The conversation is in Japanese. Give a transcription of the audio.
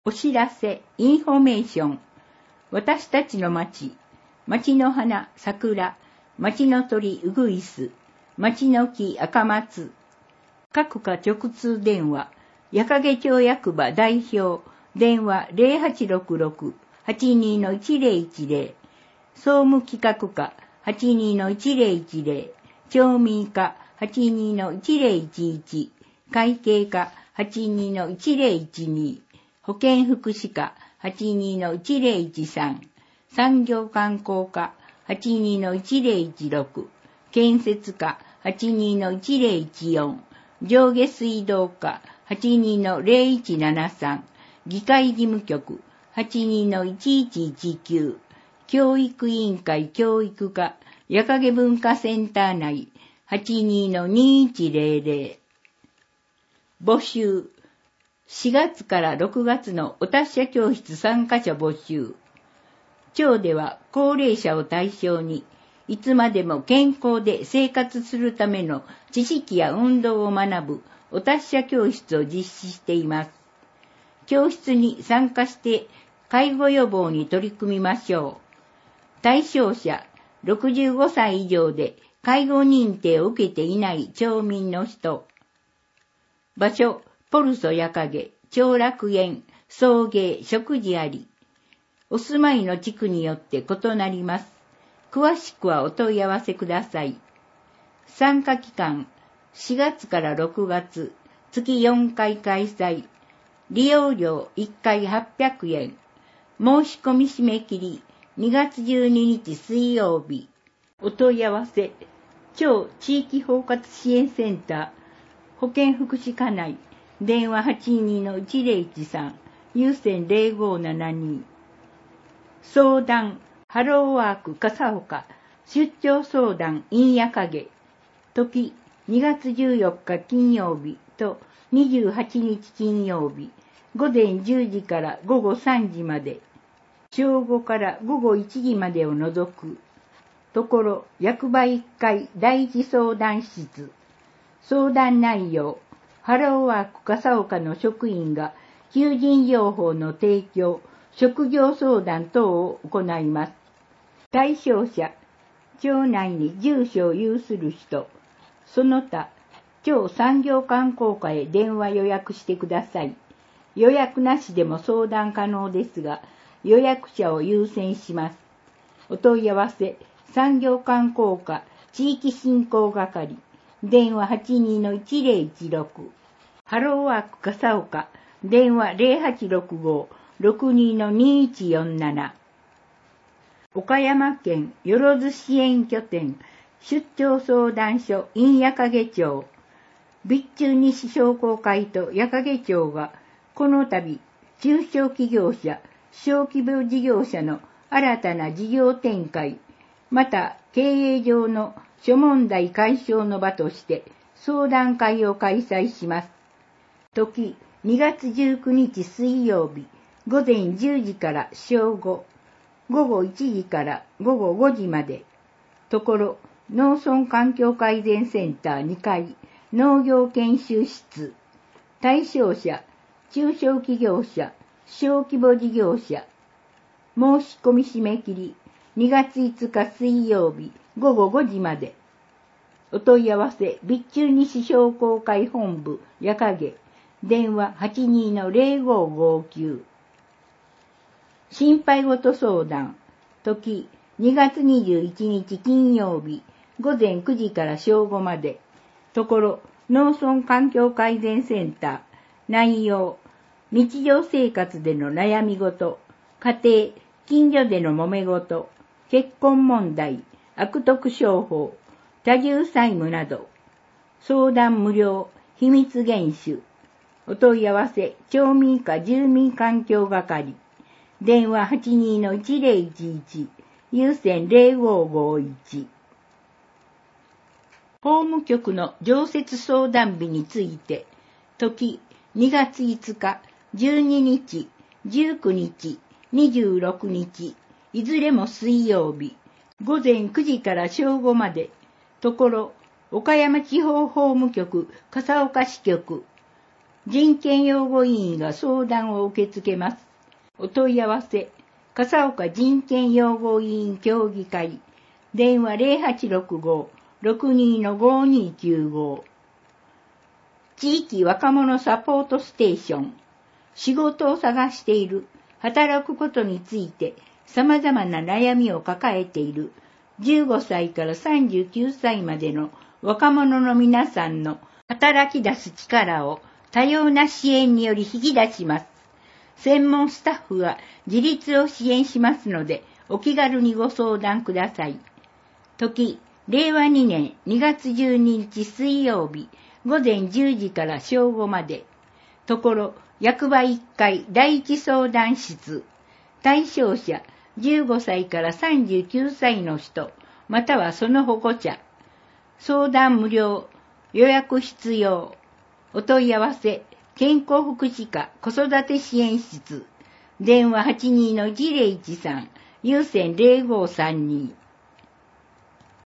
お知らせ、インフォメーション。私たちの町、町の花、桜、町の鳥、ウグイス、町の木、赤松。各課直通電話、矢掛町役場代表、電話0866-82-1010。総務企画課、82-1010。町民課、82-1011。会計課、82-1012。保健福祉課 82-1013、産業観光課 82-1016、建設課 82-1014、上下水道課 82-0173、議会事務局 82-1119、教育委員会教育課矢掛文化センター内 82-2100。募集。4月から6月のお達者教室参加者募集。町では高齢者を対象に、いつまでも健康で生活するための知識や運動を学ぶお達者教室を実施しています。教室に参加して介護予防に取り組みましょう。対象者、65歳以上で介護認定を受けていない町民の人。場所、ポルソ矢掛、町楽園、送迎、食事あり。お住まいの地区によって異なります。詳しくはお問い合わせください。参加期間、4月から6月、月4回開催。利用料1回800円。申し込み締め切り、2月12日水曜日。お問い合わせ、町地域包括支援センター、保健福祉課内、電話 82-1013、有線0572。相談、ハローワーク笠岡、出張相談 in 矢掛。時、2月14日金曜日と28日金曜日、午前10時から午後3時まで、正午から午後1時までを除く。ところ、役場1階第一相談室。相談内容、ハローワーク笠岡の職員が求人情報の提供、職業相談等を行います。対象者、町内に住所を有する人、その他、町産業観光課へ電話予約してください。予約なしでも相談可能ですが、予約者を優先します。お問い合わせ、産業観光課地域振興係。電話 82-1016。ハローワーク笠岡。電話 0865-62-2147。岡山県よろず支援拠点出張相談所 in 矢掛町。備中西商工会と矢掛町がこの度中小企業者、小規模事業者の新たな事業展開、また経営上の諸問題解消の場として相談会を開催します。時、2月19日水曜日、午前10時から正午、午後1時から午後5時まで。ところ、農村環境改善センター2階、農業研修室。対象者、中小企業者、小規模事業者。申し込み締め切り、2月5日水曜日、午後5時まで。お問い合わせ、備中西商工会本部、矢掛。電話 82-0559。心配事相談。時、2月21日金曜日、午前9時から正午まで。ところ、農村環境改善センター。内容、日常生活での悩み事、家庭、近所での揉め事、結婚問題、悪徳商法、多重債務など。相談無料、秘密厳守。お問い合わせ、町民課住民環境係。電話 82-1011、有線0551。法務局の常設相談日について、時、2月5日、12日、19日、26日、いずれも水曜日、午前9時から正午まで。ところ、岡山地方法務局笠岡支局。 人権擁護委員が相談を受け付けます。お問い合わせ、笠岡人権擁護委員協議会、電話0865-62-5295。地域若者サポートステーション。仕事を探している、働くことについて様々な悩みを抱えている15歳から39歳までの若者の皆さんの働き出す力を多様な支援により引き出します。専門スタッフが自立を支援しますので、お気軽にご相談ください。時、令和2年2月12日水曜日、午前10時から正午まで。ところ、役場1階第一相談室。対象者、15歳から39歳の人、またはその保護者。相談無料、予約必要。お問い合わせ、健康福祉課子育て支援室。電話82-101-優先0532。